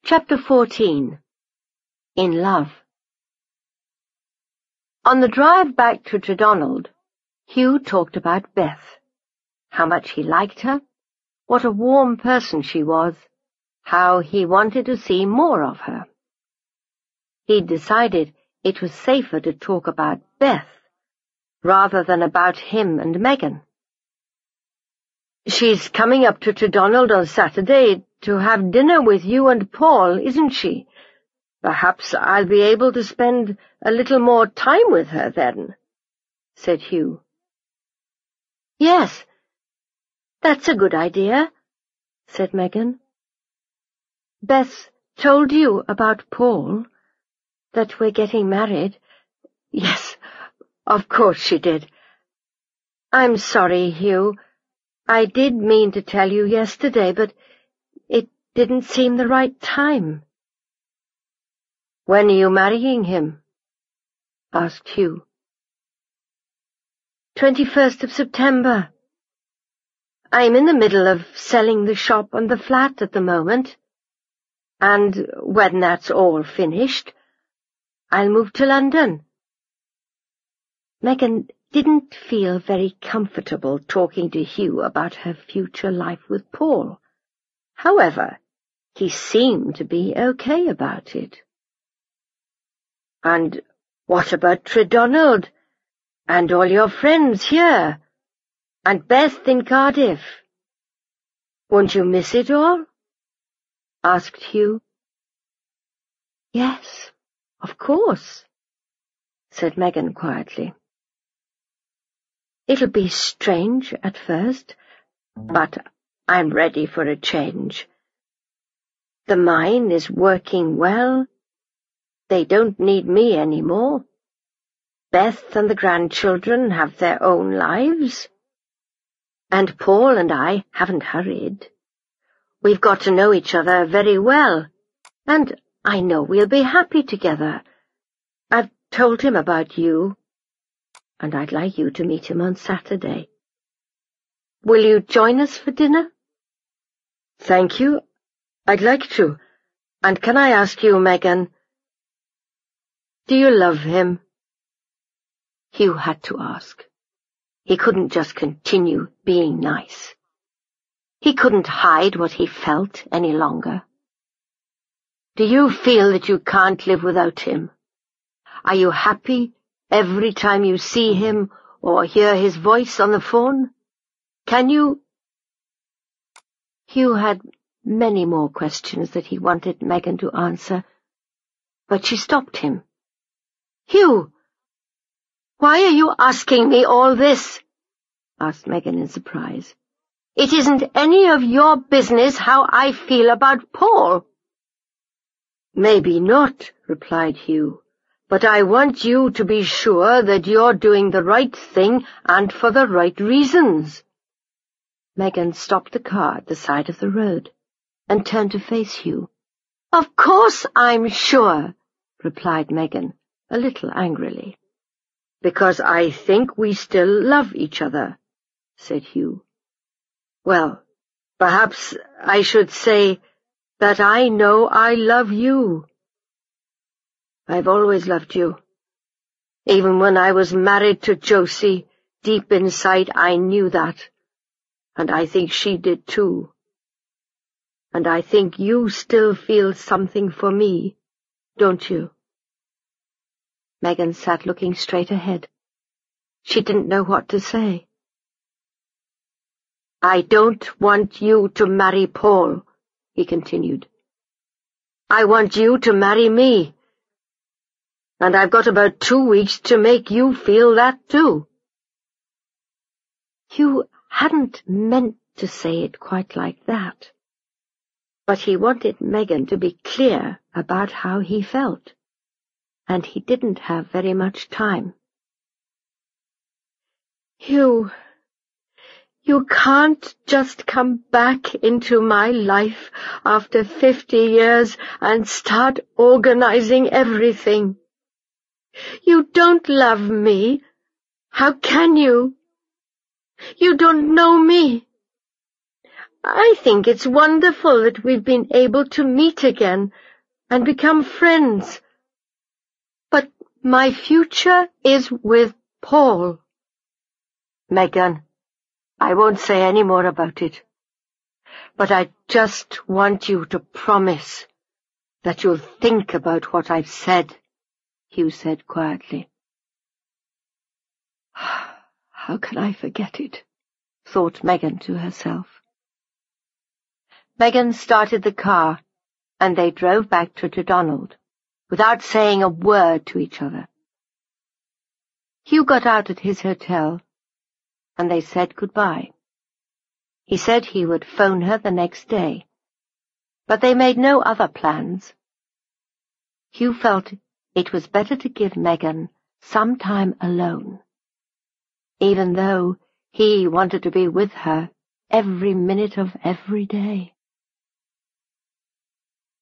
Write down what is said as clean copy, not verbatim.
Chapter 14. In Love. On the drive back to Tredonald, Hugh talked about Beth, how much he liked her, what a warm person she was, how he wanted to see more of her. He'd decided it was safer to talk about Beth rather than about him and Megan. "She's coming up to Tredonald on Saturday to have dinner with you and Paul, isn't she? Perhaps I'll be able to spend a little more time with her then," said Hugh. "Yes, that's a good idea," said Megan. "Beth told you about Paul, that we're getting married?" "Yes, of course she did. I'm sorry, Hugh. I did mean to tell you yesterday, but it didn't seem the right time." "When are you marrying him?" asked Hugh. 21st of September. I'm in the middle of selling the shop and the flat at the moment, and when that's all finished, I'll move to London. Megan didn't feel very comfortable talking to Hugh about her future life with Paul. However, he seemed to be okay about it. "And what about Tredonald, and all your friends here, and Beth in Cardiff? Won't you miss it all?" asked Hugh. "Yes, of course," said Megan quietly. "It'll be strange at first, but I'm ready for a change. The mine is working well. They don't need me anymore. Beth and the grandchildren have their own lives. And Paul and I haven't hurried. We've got to know each other very well, and I know we'll be happy together. I've told him about you, and I'd like you to meet him on Saturday. Will you join us for dinner?" "Thank you. I'd like to. And can I ask you, Megan, do you love him?" Hugh had to ask. He couldn't just continue being nice. He couldn't hide what he felt any longer. "Do you feel that you can't live without him? Are you happy every time you see him or hear his voice on the phone? Can you—" Hugh had many more questions that he wanted Megan to answer, but she stopped him. "Hugh, why are you asking me all this?" asked Megan in surprise. "It isn't any of your business how I feel about Paul." "Maybe not," replied Hugh, "but I want you to be sure that you're doing the right thing and for the right reasons." Megan stopped the car at the side of the road and turned to face Hugh. "Of course I'm sure," replied Megan, a little angrily. "Because I think we still love each other," said Hugh. "Well, perhaps I should say that I know I love you. I've always loved you. Even when I was married to Josie, deep inside I knew that, and I think she did too. And I think you still feel something for me, don't you?" Megan sat looking straight ahead. She didn't know what to say. "I don't want you to marry Paul," he continued. "I want you to marry me. And I've got about 2 weeks to make you feel that too." Hugh hadn't meant to say it quite like that, but he wanted Megan to be clear about how he felt, and he didn't have very much time. "Hugh, you can't just come back into my life after 50 years and start organizing everything. You don't love me. How can you? You don't know me. I think it's wonderful that we've been able to meet again and become friends. But my future is with Paul. Megan, I won't say any more about it. But I just want you to promise that you'll think about what I've said, Hugh said quietly. How can I forget it? Thought Megan to herself. Megan started the car, and they drove back to Donald, without saying a word to each other. Hugh got out at his hotel, and they said goodbye. He said he would phone her the next day, but they made no other plans. Hugh felt it was better to give Megan some time alone, even though he wanted to be with her every minute of every day.